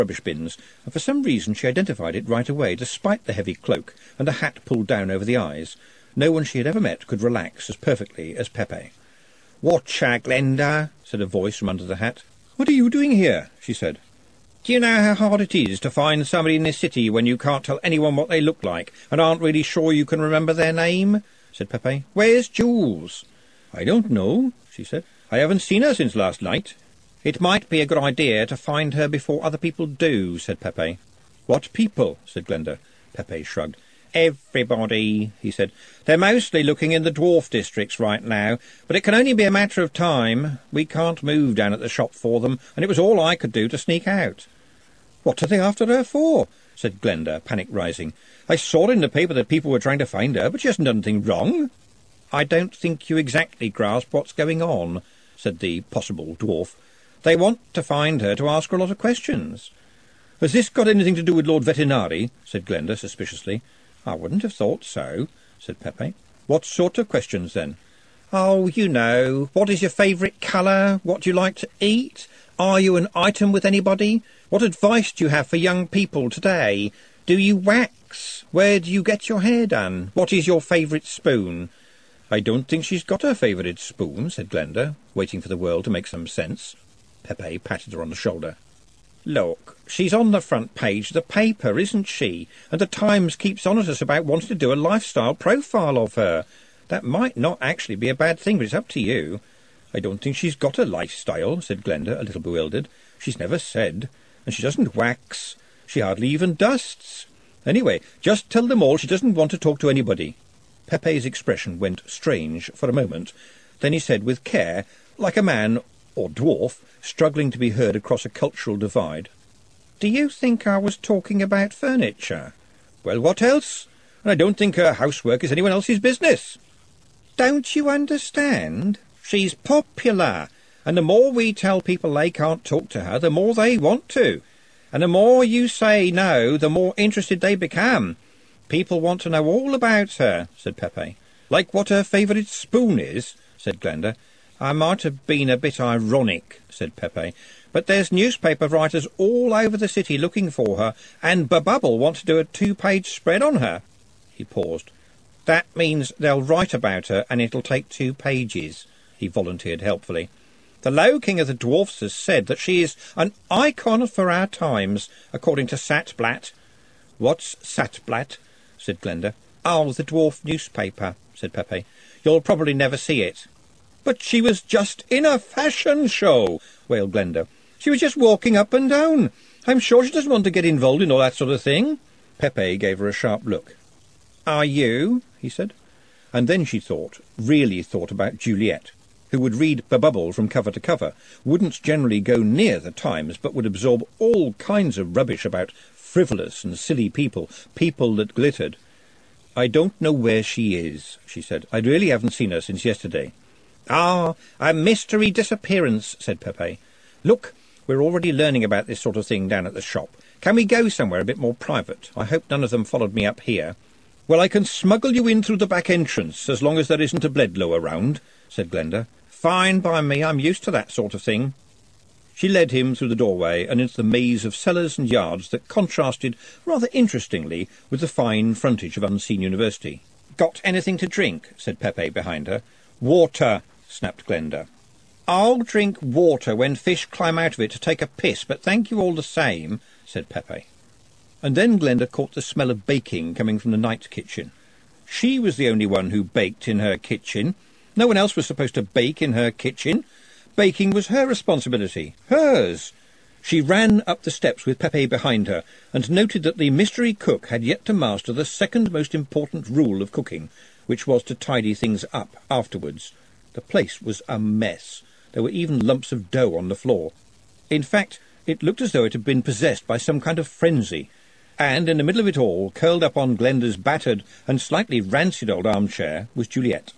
rubbish bins, and for some reason she identified it right away, despite the heavy cloak and the hat pulled down over the eyes. No one she had ever met could relax as perfectly as Pepe. "Watcha, Glenda," said a voice from under the hat. "What are you doing here?" she said. "Do you know how hard it is to find somebody in this city when you can't tell anyone what they look like, and aren't really sure you can remember their name?" said Pepe. "Where's Jules?" "I don't know," she said. "I haven't seen her since last night." "It might be a good idea to find her before other people do," said Pepe. "What people?" said Glenda. Pepe shrugged. "Everybody," he said. "They're mostly looking in the dwarf districts right now, but it can only be a matter of time. We can't move down at the shop for them, and it was all I could do to sneak out." "What are they after her for?" said Glenda, panic rising. "I saw in the paper that people were trying to find her, but she hasn't done anything wrong." "I don't think you exactly grasp what's going on," said the possible dwarf. "They want to find her to ask her a lot of questions." "Has this got anything to do with Lord Vetinari?" said Glenda suspiciously. "I wouldn't have thought so," said Pepe. "What sort of questions, then?" "Oh, you know, what is your favourite colour? What do you like to eat? Are you an item with anybody? What advice do you have for young people today? Do you wax? Where do you get your hair done? What is your favourite spoon?" "I don't think she's got her favourite spoon," said Glenda, waiting for the world to make some sense. Pepe patted her on the shoulder. "Look, she's on the front page of the paper, isn't she? And the Times keeps on at us about wanting to do a lifestyle profile of her. That might not actually be a bad thing, but it's up to you." "I don't think she's got a lifestyle," said Glenda, a little bewildered. "She's never said. And she doesn't wax. She hardly even dusts. Anyway, just tell them all she doesn't want to talk to anybody." Pepe's expression went strange for a moment. Then he said with care, like a man, or dwarf, struggling to be heard across a cultural divide, "Do you think I was talking about furniture?" "Well, what else? And I don't think her housework is anyone else's business." "Don't you understand? She's popular, and the more we tell people they can't talk to her, the more they want to. And the more you say no, the more interested they become. People want to know all about her," said Pepe. "Like what her favourite spoon is," said Glenda. "I might have been a bit ironic," said Pepe, "but there's newspaper writers all over the city looking for her, and Babubble want to do a 2-page spread on her." He paused. "That means they'll write about her, and it'll take 2 pages, he volunteered helpfully. "The Low King of the Dwarfs has said that she is an icon for our times, according to Satblatt." "What's Satblatt?" said Glenda. "Oh, the dwarf newspaper," said Pepe. "You'll probably never see it." "But she was just in a fashion show," wailed Glenda. "She was just walking up and down. I'm sure she doesn't want to get involved in all that sort of thing." Pepe gave her a sharp look. "Are you?" he said. And then she really thought about Juliet, who would read Babubble from cover to cover, wouldn't generally go near the Times, but would absorb all kinds of rubbish about frivolous and silly people that glittered. "I don't know where she is," she said. "I really haven't seen her since yesterday." "Ah, a mystery disappearance," said Pepe. "Look, we're already learning about this sort of thing down at the shop. Can we go somewhere a bit more private? I hope none of them followed me up here." "Well, I can smuggle you in through the back entrance, as long as there isn't a Bledlow around," said Glenda. "Fine by me, I'm used to that sort of thing." She led him through the doorway and into the maze of cellars and yards that contrasted rather interestingly with the fine frontage of Unseen University. "Got anything to drink?" said Pepe behind her. "Water," snapped Glenda. "I'll drink water when fish climb out of it to take a piss, but thank you all the same," said Pepe. And then Glenda caught the smell of baking coming from the night kitchen. She was the only one who baked in her kitchen. No one else was supposed to bake in her kitchen. Baking was her responsibility, hers. She ran up the steps with Pepe behind her, and noted that the mystery cook had yet to master the second most important rule of cooking, which was to tidy things up afterwards. The place was a mess. There were even lumps of dough on the floor. In fact, it looked as though it had been possessed by some kind of frenzy. And in the middle of it all, curled up on Glenda's battered and slightly rancid old armchair, was Juliet.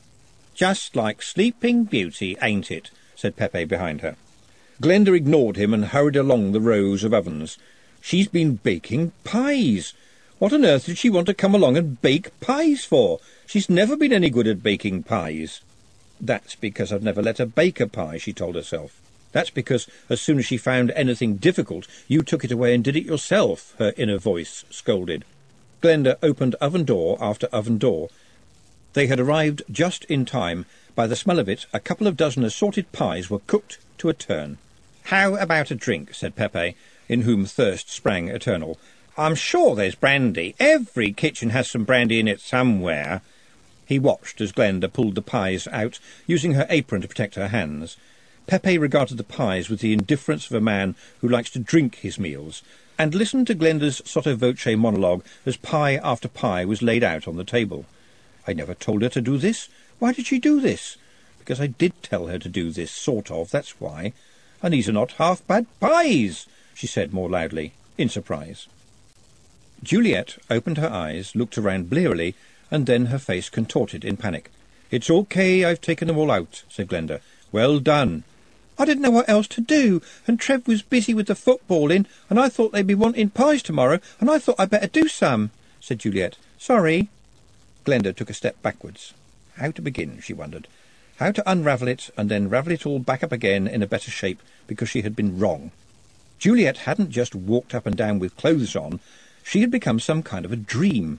"Just like Sleeping Beauty, ain't it?" said Pepe behind her. Glenda ignored him and hurried along the rows of ovens. "She's been baking pies. What on earth did she want to come along and bake pies for? She's never been any good at baking pies." "That's because I've never let her bake a pie," she told herself. That's because as soon as she found anything difficult, you took it away and did it yourself, her inner voice scolded. Glenda opened oven door after oven door. They had arrived just in time. By the smell of it, a couple of dozen assorted pies were cooked to a turn. "How about a drink?" said Pepe, in whom thirst sprang eternal. "I'm sure there's brandy. Every kitchen has some brandy in it somewhere." He watched as Glenda pulled the pies out, using her apron to protect her hands. Pepe regarded the pies with the indifference of a man who likes to drink his meals, and listened to Glenda's sotto voce monologue as pie after pie was laid out on the table. "I never told her to do this. Why did she do this?" "Because I did tell her to do this, sort of, that's why. And these are not half-bad pies," she said more loudly, in surprise. Juliet opened her eyes, looked around blearily, and then her face contorted in panic. "It's okay, I've taken them all out," said Glenda. "Well done." "I didn't know what else to do, and Trev was busy with the footballing, and I thought they'd be wanting pies tomorrow, and I thought I'd better do some," said Juliet. "Sorry." Glenda took a step backwards. How to begin, she wondered. How to unravel it, and then ravel it all back up again in a better shape, because she had been wrong. Juliet hadn't just walked up and down with clothes on. She had become some kind of a dream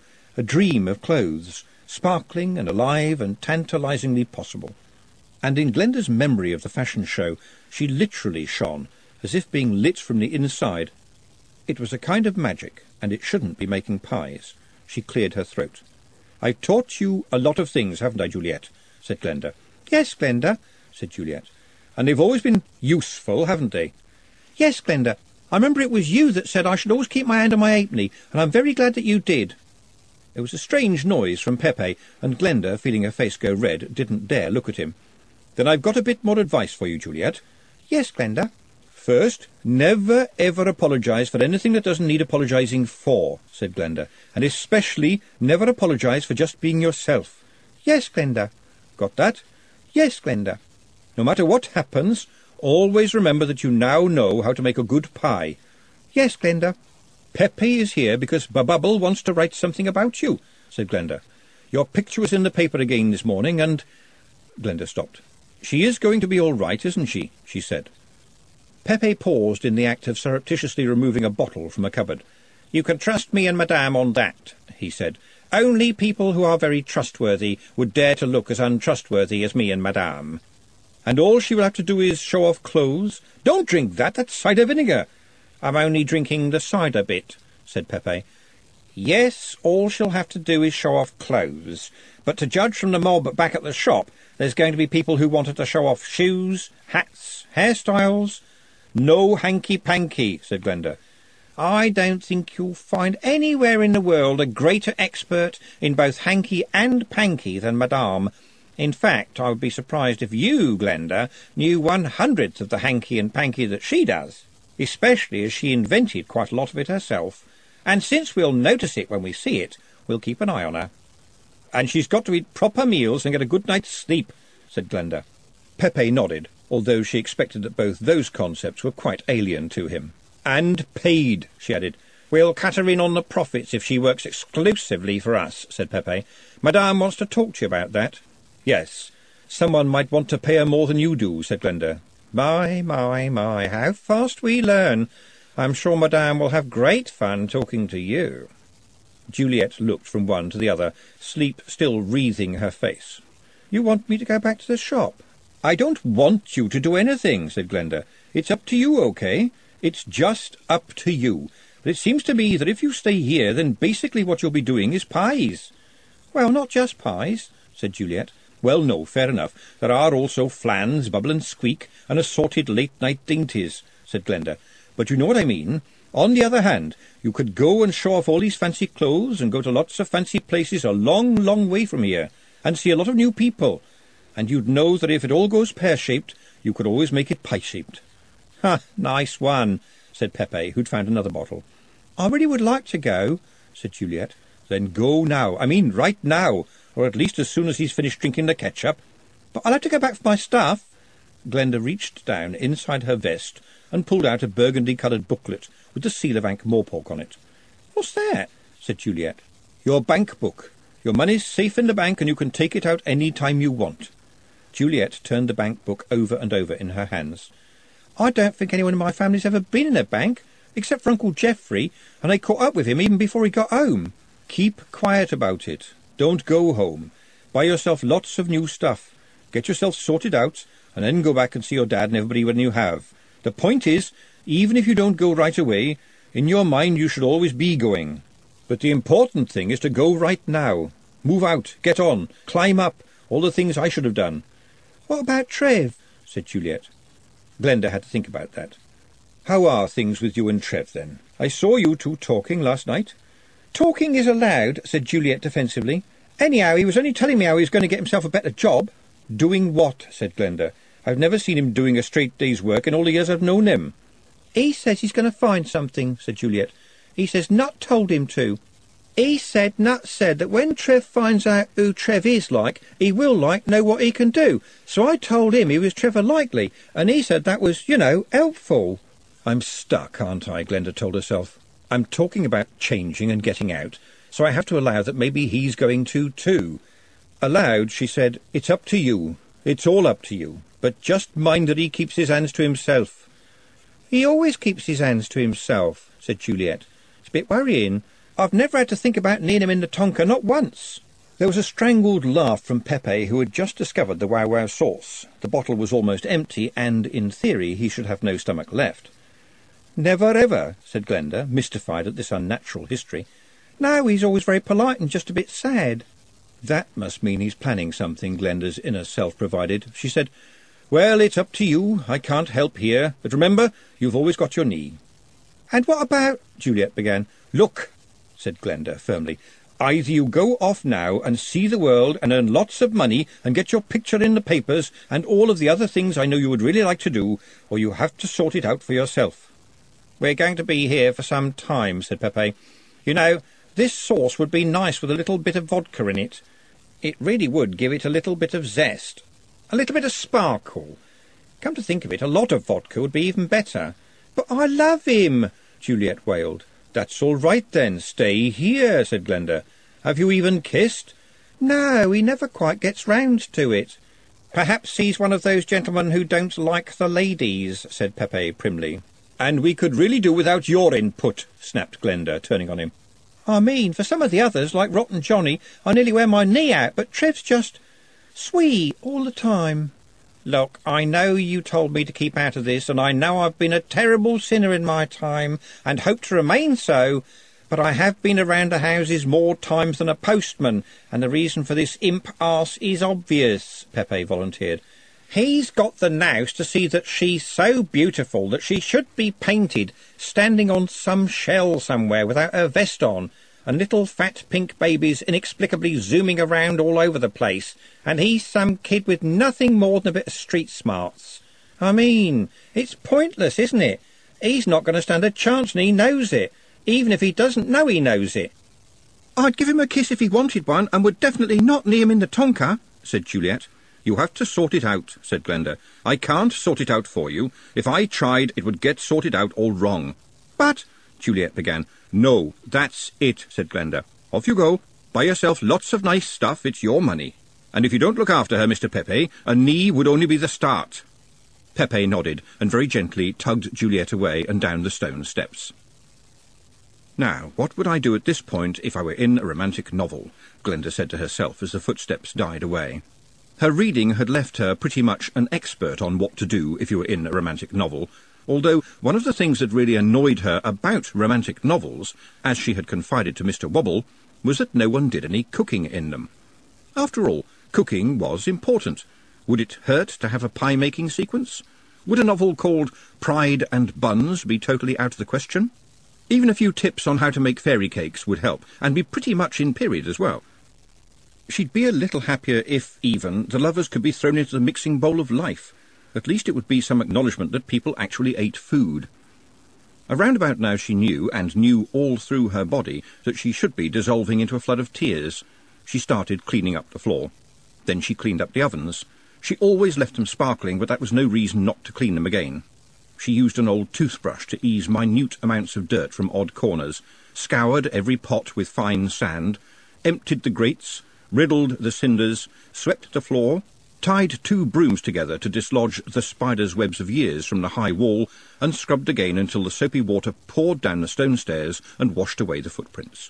of clothes, sparkling and alive and tantalizingly possible. And in Glenda's memory of the fashion show, she literally shone, as if being lit from the inside. It was a kind of magic, and it shouldn't be making pies. She cleared her throat. "I've taught you a lot of things, haven't I, Juliet?" said Glenda. "Yes, Glenda," said Juliet. "And they've always been useful, haven't they?" "Yes, Glenda. I remember it was you that said I should always keep my hand on my halfpenny, and I'm very glad that you did." There was a strange noise from Pepe, and Glenda, feeling her face go red, didn't dare look at him. "Then I've got a bit more advice for you, Juliet." "Yes, Glenda." "First, never ever apologise for anything that doesn't need apologising for," said Glenda. "And especially never apologise for just being yourself." "Yes, Glenda." "Got that?" "Yes, Glenda." "No matter what happens, always remember that you now know how to make a good pie." "Yes, Glenda." "Pepe is here because Bubble wants to write something about you," said Glenda. "Your picture was in the paper again this morning, and—" Glenda stopped. "She is going to be all right, isn't she?" she said. Pepe paused in the act of surreptitiously removing a bottle from a cupboard. "You can trust me and Madame on that," he said. "Only people who are very trustworthy would dare to look as untrustworthy as me and Madame. And all she will have to do is show off clothes." "Don't drink that, that's cider vinegar." "I'm only drinking the cider bit," said Pepe. "Yes, all she'll have to do is show off clothes. But to judge from the mob back at the shop, there's going to be people who want her to show off shoes, hats, hairstyles." "No hanky-panky," said Glenda. "I don't think you'll find anywhere in the world a greater expert in both hanky and panky than Madame. In fact, I would be surprised if you, Glenda, knew 1/100th of the hanky and panky that she does, especially as she invented quite a lot of it herself. And since we'll notice it when we see it, we'll keep an eye on her." "And she's got to eat proper meals and get a good night's sleep," said Glenda. Pepe nodded, although she expected that both those concepts were quite alien to him. "And paid," she added. "We'll cut her in on the profits if she works exclusively for us," said Pepe. "Madame wants to talk to you about that." "Yes, someone might want to pay her more than you do," said Glenda. My, how fast we learn. I'm sure Madame will have great fun talking to you." Juliet looked from one to the other, sleep still wreathing her face. "You want me to go back to the shop?" "I don't want you to do anything," said Glenda. "It's up to you, okay? It's just up to you. But it seems to me that if you stay here, then basically what you'll be doing is pies." "Well, not just pies," said Juliet. "Well, no, fair enough. There are also flans, Bubble and Squeak, and assorted late-night dainties," said Glenda. "But you know what I mean. On the other hand, you could go and show off all these fancy clothes and go to lots of fancy places a long, long way from here, and see a lot of new people. And you'd know that if it all goes pear-shaped, you could always make it pie-shaped." "Ha, nice one," said Pepe, who'd found another bottle. "I really would like to go," said Juliet. "Then go now. I mean right now, or at least as soon as he's finished drinking the ketchup." "But I'll have to go back for my stuff." Glenda reached down inside her vest and pulled out a burgundy-coloured booklet with the seal of Ankh-Morpork on it. "What's that?" said Juliet. "Your bank book. Your money's safe in the bank, and you can take it out any time you want." Juliet turned the bank book over and over in her hands. I don't think anyone in my family's ever been in a bank, except for Uncle Geoffrey, and they caught up with him even before he got home. Keep quiet about it. Don't go home. Buy yourself lots of new stuff. Get yourself sorted out, and then go back and see your dad and everybody when you have. The point is, even if you don't go right away, in your mind you should always be going. But the important thing is to go right now. Move out, get on, climb up, all the things I should have done. What about Trev? Said Juliet. Glenda had to think about that. How are things with you and Trev, then? I saw you two talking last night. Talking is allowed, said Juliet defensively. Anyhow, he was only telling me how he was going to get himself a better job. Doing what? Said Glenda. I've never seen him doing a straight day's work in all the years I've known him. He says he's going to find something, said Juliet. He says Nut told him to. He said Nut said that when Trev finds out who Trev is like, he will know what he can do. So I told him he was Trevor Likely, and he said that was, helpful. I'm stuck, aren't I? Glenda told herself. I'm talking about changing and getting out, so I have to allow that maybe he's going to too. Aloud, she said, It's up to you. It's all up to you. But just mind that he keeps his hands to himself. He always keeps his hands to himself, said Juliet. It's a bit worrying. I've never had to think about needing him in the tonker, not once. There was a strangled laugh from Pepe, who had just discovered the wow-wow sauce. The bottle was almost empty, and, in theory, he should have no stomach left. Never ever, said Glenda, mystified at this unnatural history. No, he's always very polite and just a bit sad. That must mean he's planning something, Glenda's inner self provided. She said, Well, it's up to you. I can't help here. But remember, you've always got your knee. And what about... Juliet began. Look, said Glenda firmly. Either you go off now and see the world and earn lots of money and get your picture in the papers and all of the other things I know you would really like to do, or you have to sort it out for yourself. We're going to be here for some time, said Pepe. This sauce would be nice with a little bit of vodka in it. It really would give it a little bit of zest. A little bit of sparkle. Come to think of it, a lot of vodka would be even better. But I love him, Juliet wailed. That's all right, then. Stay here, said Glenda. Have you even kissed? No, he never quite gets round to it. Perhaps he's one of those gentlemen who don't like the ladies, said Pepe primly. And we could really do without your input, snapped Glenda, turning on him. I mean, for some of the others, like Rotten Johnny, I nearly wear my knee out, but Trev's just sweet all the time. Look, I know you told me to keep out of this, and I know I've been a terrible sinner in my time, and hope to remain so, but I have been around the houses more times than a postman, and the reason for this imp arse is obvious, Pepe volunteered. He's got the nous to see that she's so beautiful that she should be painted standing on some shell somewhere without her vest on, and little fat pink babies inexplicably zooming around all over the place, and he's some kid with nothing more than a bit of street smarts. I mean, it's pointless, isn't it? He's not going to stand a chance, and he knows it, even if he doesn't know he knows it. I'd give him a kiss if he wanted one, and would definitely not knee him in the tonker, said Juliet. You have to sort it out, said Glenda. I can't sort it out for you. If I tried, it would get sorted out all wrong. But, Juliet began. No, that's it, said Glenda. Off you go. Buy yourself lots of nice stuff. It's your money. And if you don't look after her, Mr. Pepe, a knee would only be the start. Pepe nodded and very gently tugged Juliet away and down the stone steps. Now, what would I do at this point if I were in a romantic novel? Glenda said to herself as the footsteps died away. Her reading had left her pretty much an expert on what to do if you were in a romantic novel, although one of the things that really annoyed her about romantic novels, as she had confided to Mr. Wobble, was that no one did any cooking in them. After all, cooking was important. Would it hurt to have a pie-making sequence? Would a novel called Pride and Buns be totally out of the question? Even a few tips on how to make fairy cakes would help, and be pretty much in period as well. She'd be a little happier if, even, the lovers could be thrown into the mixing bowl of life. At least it would be some acknowledgement that people actually ate food. Around about now she knew, and knew all through her body, that she should be dissolving into a flood of tears. She started cleaning up the floor. Then she cleaned up the ovens. She always left them sparkling, but that was no reason not to clean them again. She used an old toothbrush to ease minute amounts of dirt from odd corners, scoured every pot with fine sand, emptied the grates, riddled the cinders, swept the floor, tied 2 brooms together to dislodge the spider's webs of years from the high wall, and scrubbed again until the soapy water poured down the stone stairs and washed away the footprints.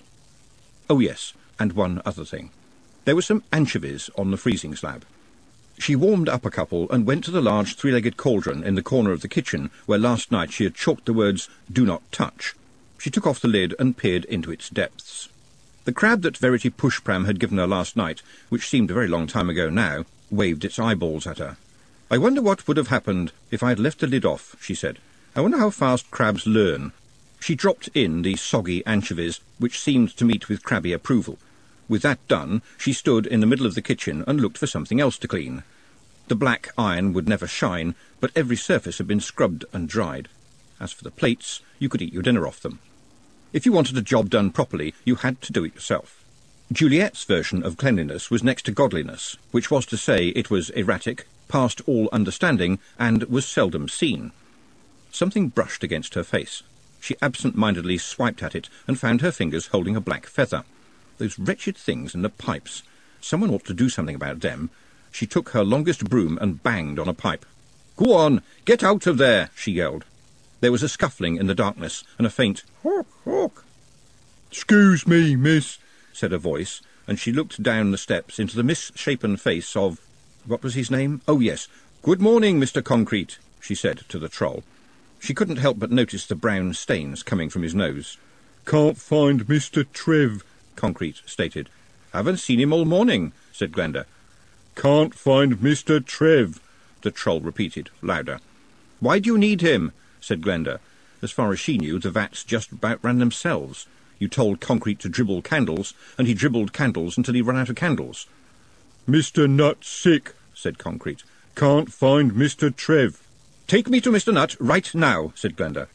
Oh yes, and one other thing. There were some anchovies on the freezing slab. She warmed up a couple and went to the large 3-legged cauldron in the corner of the kitchen where last night she had chalked the words "Do not touch." She took off the lid and peered into its depths. The crab that Verity Pushpram had given her last night, which seemed a very long time ago now, waved its eyeballs at her. "I wonder what would have happened if I had left the lid off," she said. "I wonder how fast crabs learn." She dropped in the soggy anchovies, which seemed to meet with crabby approval. With that done, she stood in the middle of the kitchen and looked for something else to clean. The black iron would never shine, but every surface had been scrubbed and dried. As for the plates, you could eat your dinner off them. If you wanted a job done properly, you had to do it yourself. Juliet's version of cleanliness was next to godliness, which was to say it was erratic, past all understanding, and was seldom seen. Something brushed against her face. She absent-mindedly swiped at it and found her fingers holding a black feather. Those wretched things in the pipes. Someone ought to do something about them. She took her longest broom and banged on a pipe. "Go on, get out of there!" she yelled. There was a scuffling in the darkness and a faint "hawk, hawk." "'Scuse me, miss," said a voice, and she looked down the steps into the misshapen face of... what was his name? Oh, yes. "Good morning, Mr. Concrete," she said to the troll. She couldn't help but notice the brown stains coming from his nose. "Can't find Mr. Trev," Concrete stated. "Haven't seen him all morning," said Glenda. "Can't find Mr. Trev," the troll repeated, louder. "Why do you need him?" said Glenda. As far as she knew, the vats just about ran themselves. You told Concrete to dribble candles, and he dribbled candles until he ran out of candles. "Mr. Nut's sick," said Concrete. "Can't find Mr. Trev." "Take me to Mr. Nut right now," said Glenda.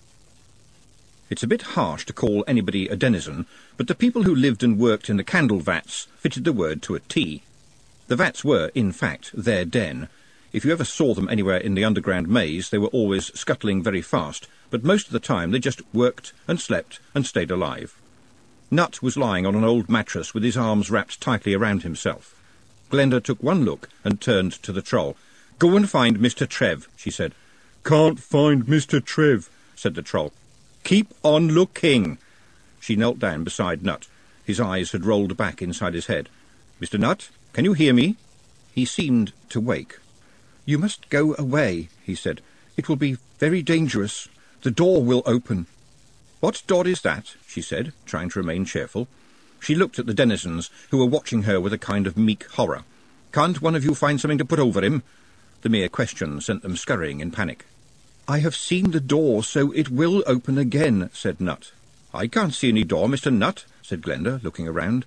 It's a bit harsh to call anybody a denizen, but the people who lived and worked in the candle vats fitted the word to a T. The vats were, in fact, their den. If you ever saw them anywhere in the underground maze, they were always scuttling very fast, but most of the time they just worked and slept and stayed alive. Nut was lying on an old mattress with his arms wrapped tightly around himself. Glenda took one look and turned to the troll. "Go and find Mr. Trev," she said. "Can't find Mr. Trev," said the troll. "Keep on looking." She knelt down beside Nut. His eyes had rolled back inside his head. "Mr. Nut, can you hear me?" He seemed to wake. "You must go away," he said. "It will be very dangerous. The door will open." "What door is that?" she said, trying to remain cheerful. She looked at the denizens, who were watching her with a kind of meek horror. "Can't one of you find something to put over him?" The mere question sent them scurrying in panic. "I have seen the door, so it will open again," said Nut. "I can't see any door, Mr. Nut," said Glenda, looking around.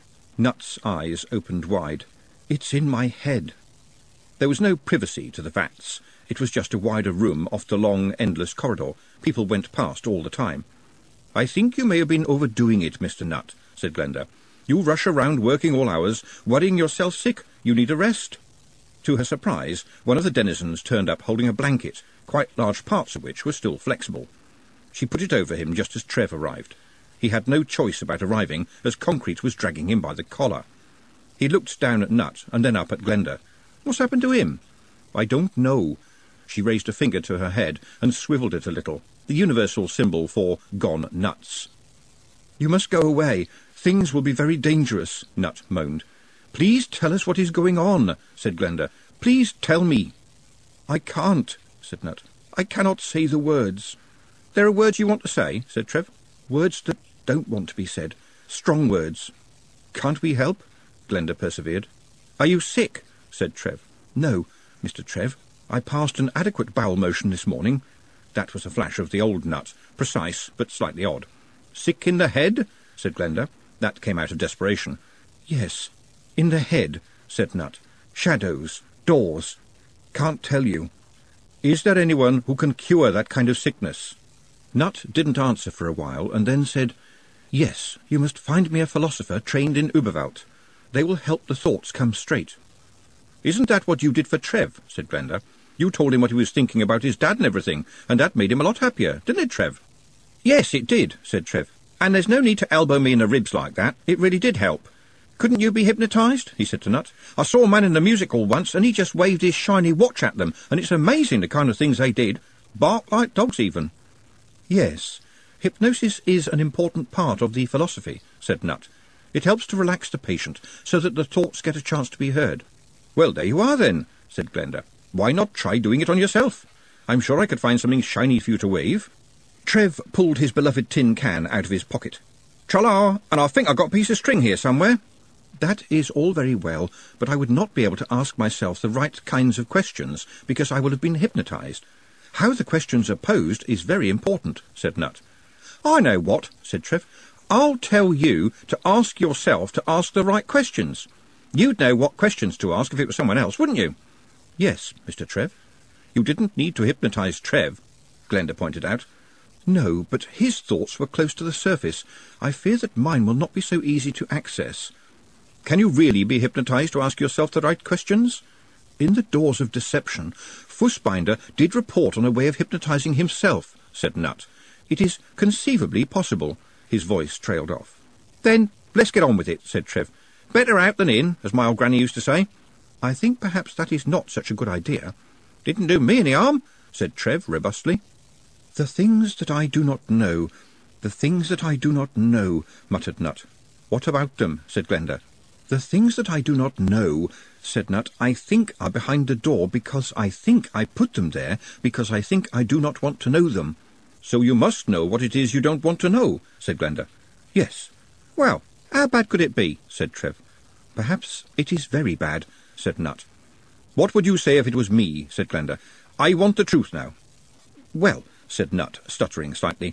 Nut's eyes opened wide. "It's in my head." There was no privacy to the vats. It was just a wider room off the long, endless corridor. People went past all the time. "I think you may have been overdoing it, Mr. Nut," said Glenda. "You rush around working all hours, worrying yourself sick. You need a rest." To her surprise, one of the denizens turned up holding a blanket, quite large parts of which were still flexible. She put it over him just as Trev arrived. He had no choice about arriving, as Concrete was dragging him by the collar. He looked down at Nut and then up at Glenda. "What's happened to him?" "I don't know." She raised a finger to her head and swivelled it a little, the universal symbol for gone nuts. "You must go away. Things will be very dangerous," Nut moaned. "Please tell us what is going on," said Glenda. "Please tell me." "I can't," said Nut. "I cannot say the words." "There are words you want to say," said Trev. "Words that don't want to be said. Strong words." "Can't we help?" Glenda persevered. "Are you sick?" said Trev. "No, Mr. Trev. I passed an adequate bowel motion this morning." That was a flash of the old Nut, precise but slightly odd. "Sick in the head?" said Glenda. That came out of desperation. "Yes, in the head," said Nut. "Shadows, doors. Can't tell you." "Is there anyone who can cure that kind of sickness?" Nut didn't answer for a while, and then said, "Yes, you must find me a philosopher trained in Uberwelt. They will help the thoughts come straight." "Isn't that what you did for Trev?" said Glenda. "You told him what he was thinking about his dad and everything, and that made him a lot happier, didn't it, Trev?" "Yes, it did," said Trev. "And there's no need to elbow me in the ribs like that. It really did help." Couldn't you be hypnotised? He said to Nut. I saw a man in the music hall once, and he just waved his shiny watch at them, and it's amazing the kind of things they did. Bark like dogs, even. Yes, hypnosis is an important part of the philosophy, said Nut. It helps to relax the patient, so that the thoughts get a chance to be heard. Well, there you are, then, said Glenda. Why not try doing it on yourself? I'm sure I could find something shiny for you to wave. Trev pulled his beloved tin can out of his pocket. Tra-la, and I think I've got a piece of string here somewhere. That is all very well, but I would not be able to ask myself the right kinds of questions, because I will have been hypnotised. How the questions are posed is very important, said Nut. I know what, said Trev. I'll tell you to ask yourself to ask the right questions. You'd know what questions to ask if it was someone else, wouldn't you? Yes, Mr. Trev. You didn't need to hypnotise Trev, Glenda pointed out. No, but his thoughts were close to the surface. I fear that mine will not be so easy to access. Can you really be hypnotised to ask yourself the right questions? In the Doors of Deception, Fussbinder did report on a way of hypnotising himself, said Nut. It is conceivably possible. His voice trailed off. Then let's get on with it, said Trev. Better out than in, as my old granny used to say. I think perhaps that is not such a good idea. Didn't do me any harm, said Trev robustly. The things that I do not know, the things that I do not know, muttered Nut. What about them? Said Glenda. The things that I do not know, said Nut, I think are behind the door because I think I put them there because I think I do not want to know them. So you must know what it is you don't want to know, said Glenda. Yes. Well, how bad could it be? Said Trev. Perhaps it is very bad, said Nut. What would you say if it was me? Said Glenda. I want the truth now. Well, said Nut, stuttering slightly,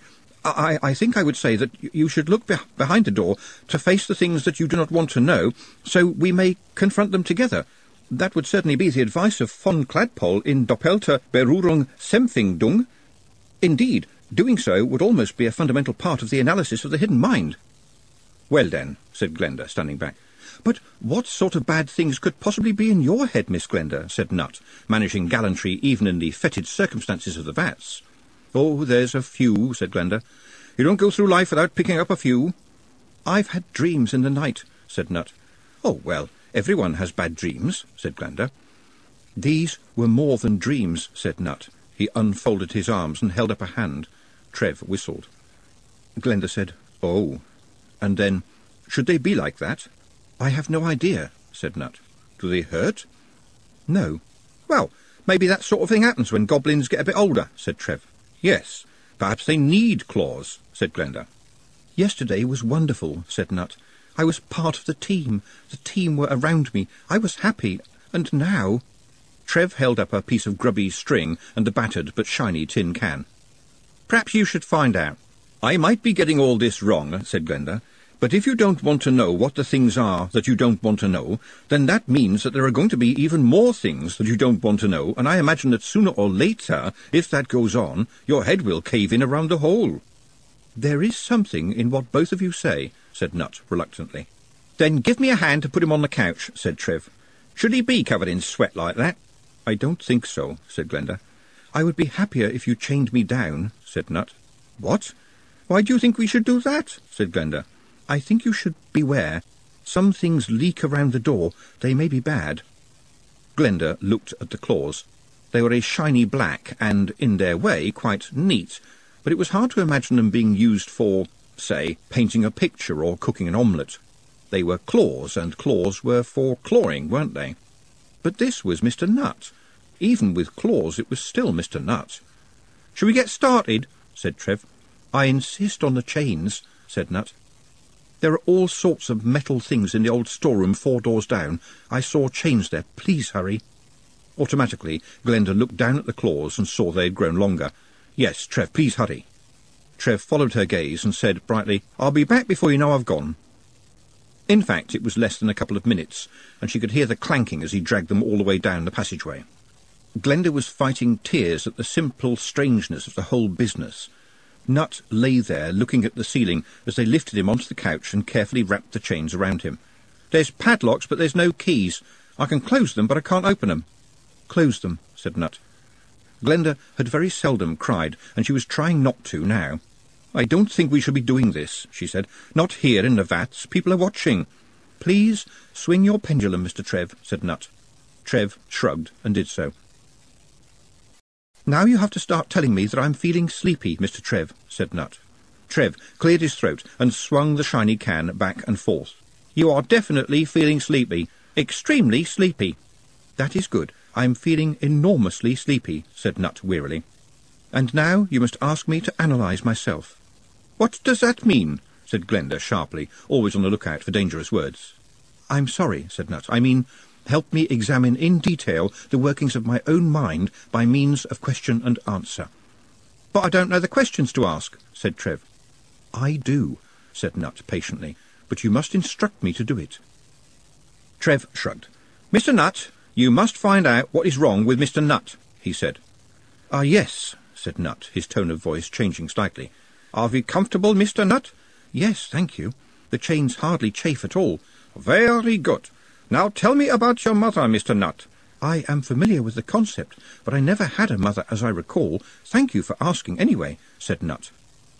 I think I would say that you should look behind the door to face the things that you do not want to know, so we may confront them together. That would certainly be the advice of von Cladpol in Doppelte Berührung Sempfindung. Indeed, doing so would almost be a fundamental part of the analysis of the hidden mind. Well then, said Glenda, standing back. But what sort of bad things could possibly be in your head, Miss Glenda? Said Nut, managing gallantry even in the fetid circumstances of the vats. Oh, there's a few, said Glenda. You don't go through life without picking up a few. I've had dreams in the night, said Nut. Oh, well, everyone has bad dreams, said Glenda. These were more than dreams, said Nut. He unfolded his arms and held up a hand. Trev whistled. Glenda said, Oh. And then, should they be like that? I have no idea, said Nut. Do they hurt? No. Well, maybe that sort of thing happens when goblins get a bit older, said Trev. Yes, perhaps they need claws, said Glenda. Yesterday was wonderful, said Nut. I was part of the team. The team were around me. I was happy. And now... Trev held up a piece of grubby string and the battered but shiny tin can. Perhaps you should find out. I might be getting all this wrong, said Glenda, but if you don't want to know what the things are that you don't want to know, then that means that there are going to be even more things that you don't want to know, and I imagine that sooner or later, if that goes on, your head will cave in around the hole. There is something in what both of you say, said Nut reluctantly. Then give me a hand to put him on the couch, said Trev. Should he be covered in sweat like that? I don't think so, said Glenda. I would be happier if you chained me down, said Nut. What? Why do you think we should do that? Said Glenda. I think you should beware. Some things leak around the door. They may be bad. Glenda looked at the claws. They were a shiny black and, in their way, quite neat, but it was hard to imagine them being used for, say, painting a picture or cooking an omelette. They were claws, and claws were for clawing, weren't they? But this was Mr. Nut. Even with claws, it was still Mr. Nut. Shall we get started? Said Trev. I insist on the chains, said Nut. There are all sorts of metal things in the old storeroom 4 doors down. I saw chains there. Please hurry. Automatically, Glenda looked down at the claws and saw they had grown longer. Yes, Trev, please hurry. Trev followed her gaze and said brightly, I'll be back before you know I've gone. In fact, it was less than a couple of minutes, and she could hear the clanking as he dragged them all the way down the passageway. Glenda was fighting tears at the simple strangeness of the whole business. Nut lay there, looking at the ceiling, as they lifted him onto the couch and carefully wrapped the chains around him. There's padlocks, but there's no keys. I can close them, but I can't open them. Close them, said Nut. Glenda had very seldom cried, and she was trying not to now. I don't think we should be doing this, she said. Not here in the vats. People are watching. "Please swing your pendulum, Mr. Trev," said Nut. Trev shrugged and did so. "Now you have to start telling me that I'm feeling sleepy, Mr. Trev," said Nut. Trev cleared his throat and swung the shiny can back and forth. "You are definitely feeling sleepy. Extremely sleepy." "That is good. I'm feeling enormously sleepy," said Nut wearily. "And now you must ask me to analyse myself." "What does that mean?" said Glenda sharply, always on the lookout for dangerous words. "I'm sorry," said Nut. "I mean, help me examine in detail the workings of my own mind by means of question and answer." "But I don't know the questions to ask," said Trev. "I do," said Nut patiently, "but you must instruct me to do it." Trev shrugged. "Mr. Nut, you must find out what is wrong with Mr. Nut," he said. "Ah, yes," said Nut, his tone of voice changing slightly. "Are we comfortable, Mr. Nut?" "Yes, thank you. The chains hardly chafe at all." "Very good. Now tell me about your mother, Mr. Nut." "I am familiar with the concept, but I never had a mother as I recall. Thank you for asking anyway," said Nut.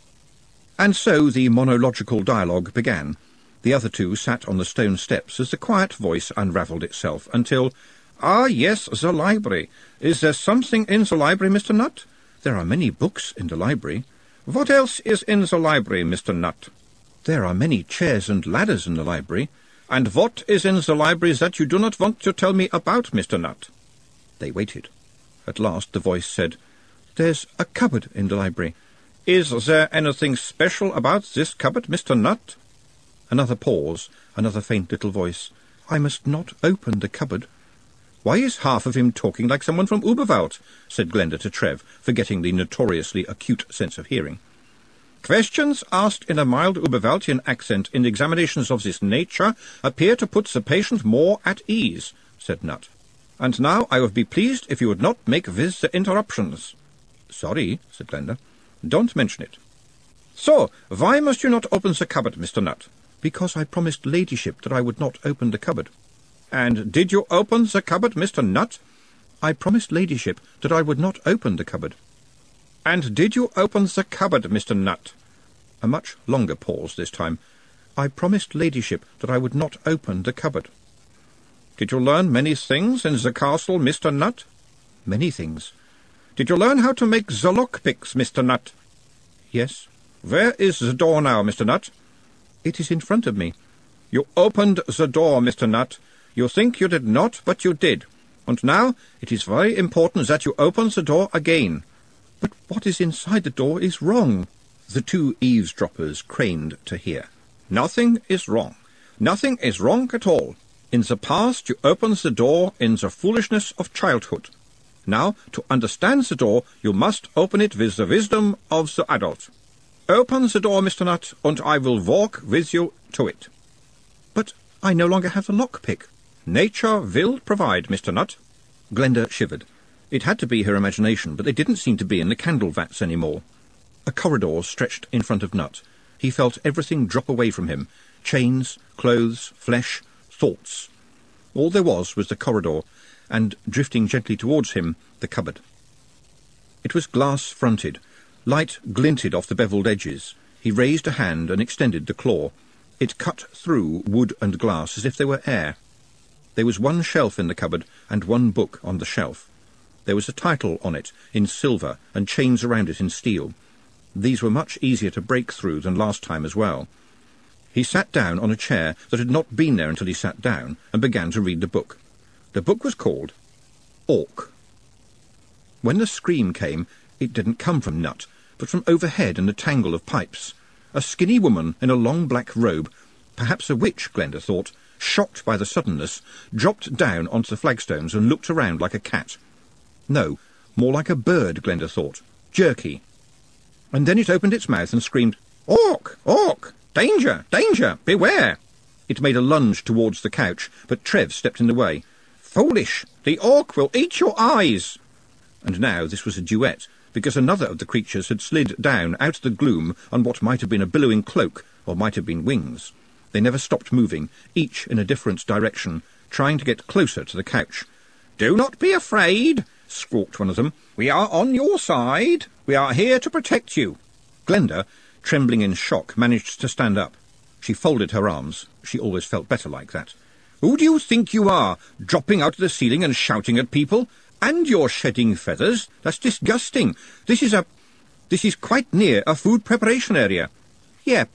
And so the monological dialogue began. The other two sat on the stone steps as the quiet voice unravelled itself until— "Ah, yes, the library. Is there something in the library, Mr. Nut?" "There are many books in the library." "What else is in the library, Mr. Nut?" "There are many chairs and ladders in the library." "And what is in the library that you do not want to tell me about, Mr. Nut?" They waited. At last the voice said, "There's a cupboard in the library." "Is there anything special about this cupboard, Mr. Nut?" Another pause, another faint little voice. "I must not open the cupboard." "Why is half of him talking like someone from Uberwald?" said Glenda to Trev, forgetting the notoriously acute sense of hearing. "Questions asked in a mild Uberwaldian accent in examinations of this nature appear to put the patient more at ease," said Nut. "And now I would be pleased if you would not make with the interruptions." "Sorry," said Glenda. "Don't mention it." "So, why must you not open the cupboard, Mr. Nut?" "Because I promised Ladyship that I would not open the cupboard." "And did you open the cupboard, Mr. Nut?" "I promised Ladyship that I would not open the cupboard." "And did you open the cupboard, Mr. Nut?" A much longer pause this time. "I promised Ladyship that I would not open the cupboard." "Did you learn many things in the castle, Mr. Nut?" "Many things." "Did you learn how to make the lockpicks, Mr. Nut?" "Yes." "Where is the door now, Mr. Nut?" "It is in front of me." "You opened the door, Mr. Nut. You think you did not, but you did. And now it is very important that you open the door again." "But what is inside the door is wrong." The two eavesdroppers craned to hear. "Nothing is wrong. Nothing is wrong at all. In the past you opened the door in the foolishness of childhood. Now, to understand the door, you must open it with the wisdom of the adult. Open the door, Mr. Nut, and I will walk with you to it." "But I no longer have the lockpick." "Nature will provide, Mr. Nut." Glenda shivered. It had to be her imagination, but they didn't seem to be in the candle vats any more. A corridor stretched in front of Nut. He felt everything drop away from him. Chains, clothes, flesh, thoughts. All there was the corridor, and, drifting gently towards him, the cupboard. It was glass-fronted. Light glinted off the bevelled edges. He raised a hand and extended the claw. It cut through wood and glass as if they were air. There was one shelf in the cupboard and one book on the shelf. There was a title on it in silver and chains around it in steel. These were much easier to break through than last time as well. He sat down on a chair that had not been there until he sat down and began to read the book. The book was called Orc. When the scream came, it didn't come from Nut, but from overhead in a tangle of pipes. A skinny woman in a long black robe, perhaps a witch, Glenda thought, shocked by the suddenness, dropped down onto the flagstones and looked around like a cat. No, more like a bird, Glenda thought. Jerky. And then it opened its mouth and screamed, "Orc! Orc! Danger! Danger! Beware!" It made a lunge towards the couch, but Trev stepped in the way. "Foolish! The orc will eat your eyes!" And now this was a duet, because another of the creatures had slid down out of the gloom on what might have been a billowing cloak, or might have been wings. They never stopped moving, each in a different direction, trying to get closer to the couch. "Do not be afraid," squawked one of them. "We are on your side. We are here to protect you." Glenda, trembling in shock, managed to stand up. She folded her arms. She always felt better like that. "Who do you think you are, dropping out of the ceiling and shouting at people? And you're shedding feathers? That's disgusting. This is quite near a food preparation area." "Yeah,